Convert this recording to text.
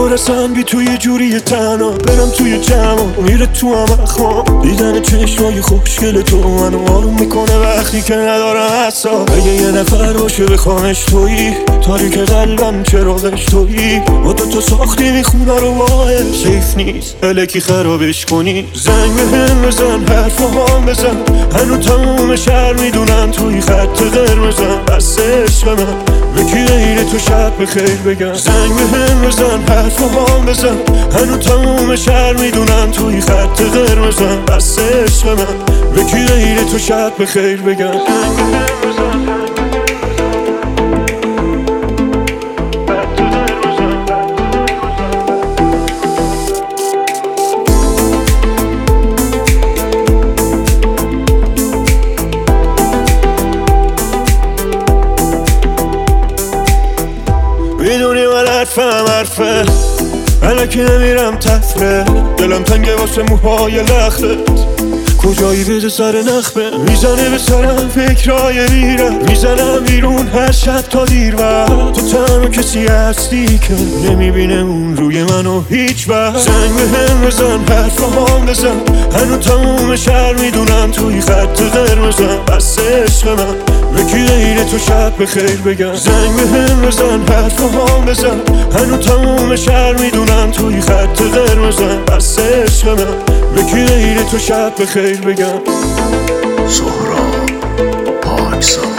برسن بی توی جوری تنها برم توی جمع میره تو هم اخوام دیدن چشمای خوشگل تو منو آروم میکنه وقتی که ندارم حساب اگه یه نفر باشه بخوامش تویی تاریک قلبم چراغش تویی با تو ساختیم خونه رو باید سیف نیست الکی خرابش کنی زنگ بهم بزن حرف هم بزن هنو تموم شهر میدونن توی خط قرمزم بس عشق من یکی غیر تو شب بخیر بگم زنگ بهم بزن حرف هم بزن هنو تموم شهر میدونن توی خط قرمزم بس عشق من یکی غیر تو شب بخیر بگم میدونی من حرفه الکی نمیرم تفره دلم تنگه واسه موهای لختت کجایی بده سر نخمه میزنه به سرم فکرهای میره میزنم بیرون هر شب تا دیر وقت تو تنها کسی هستی که نمیبینه اون روی منو هیچ وقت زنگ بهم بزن حرف هم بزن هنو تموم شهر میدونن توی خط قرمزم بس عشق من یکی غیر تو شب بخیر بگم زنگ بهم بزن حرف هم بزن هنو تموم شهر میدونن توی خط قرمزم بس عشق من یکی غیر تو شب بخیر بگم سهراب پاکزاد